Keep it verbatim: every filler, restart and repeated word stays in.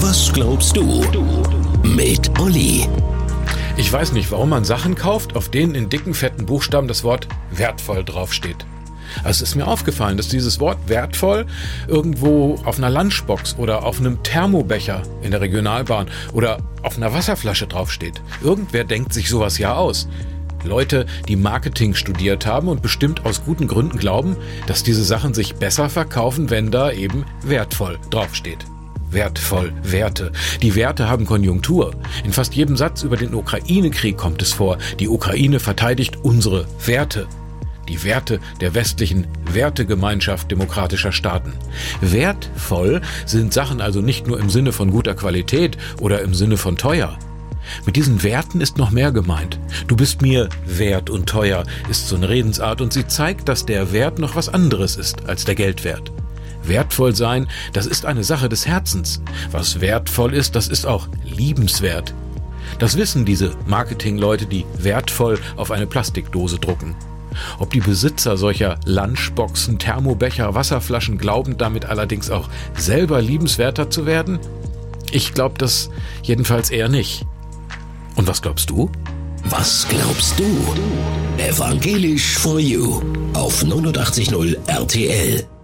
Was glaubst du? Mit Olli. Ich weiß nicht, warum man Sachen kauft, auf denen in dicken, fetten Buchstaben das Wort wertvoll draufsteht. Also es ist mir aufgefallen, dass dieses Wort wertvoll irgendwo auf einer Lunchbox oder auf einem Thermobecher in der Regionalbahn oder auf einer Wasserflasche draufsteht. Irgendwer denkt sich sowas ja aus. Leute, die Marketing studiert haben und bestimmt aus guten Gründen glauben, dass diese Sachen sich besser verkaufen, wenn da eben wertvoll draufsteht. Wertvoll, Werte. Die Werte haben Konjunktur. In fast jedem Satz über den Ukraine-Krieg kommt es vor. Die Ukraine verteidigt unsere Werte. Die Werte der westlichen Wertegemeinschaft demokratischer Staaten. Wertvoll sind Sachen also nicht nur im Sinne von guter Qualität oder im Sinne von teuer. Mit diesen Werten ist noch mehr gemeint. Du bist mir wert und teuer ist so eine Redensart und sie zeigt, dass der Wert noch was anderes ist als der Geldwert. Wertvoll sein, das ist eine Sache des Herzens. Was wertvoll ist, das ist auch liebenswert. Das wissen diese Marketingleute, die wertvoll auf eine Plastikdose drucken. Ob die Besitzer solcher Lunchboxen, Thermobecher, Wasserflaschen glauben, damit allerdings auch selber liebenswerter zu werden? Ich glaube das jedenfalls eher nicht. Und was glaubst du? Was glaubst du? Evangelisch for You auf neunundachtzig Komma null R T L.